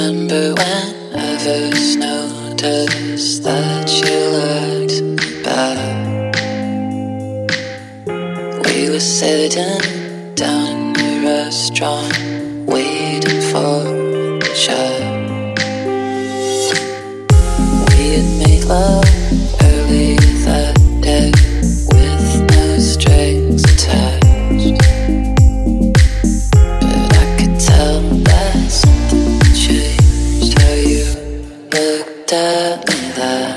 remember when I first noticed that you liked me back. We were sitting down in the restaurant, waiting for the chat. We had made love early that day with no strings attached, but I could tell that something changed how you looked at me that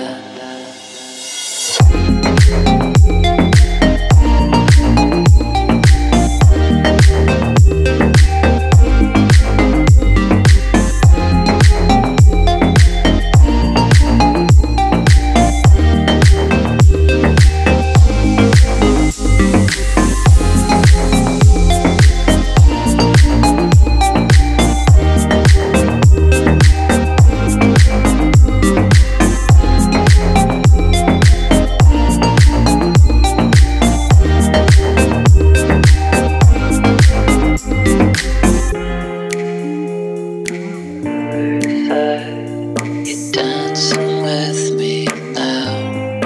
you're dancing with me now.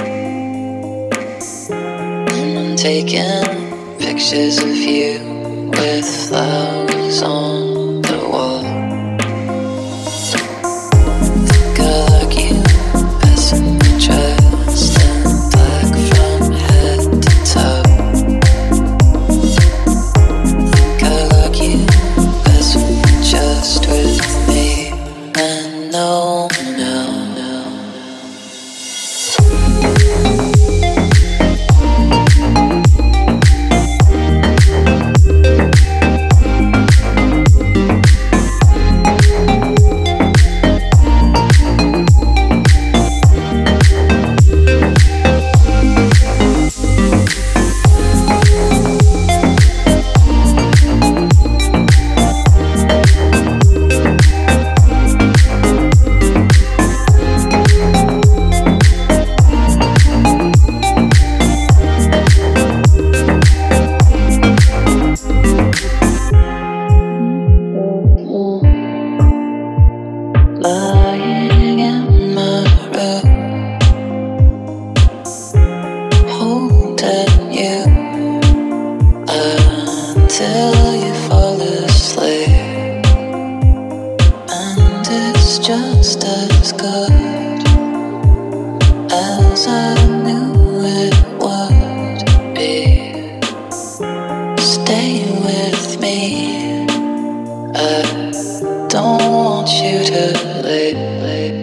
And I'm taking pictures of you with flowers on the wall. Think I like you, passing me dressed in black from head to toe. Think I like you, passing me just with me. And no, no, no. Lying in my room, holding you until you fall asleep. And it's just as good as I knew it would be. Stay with me, I don't want you to leave.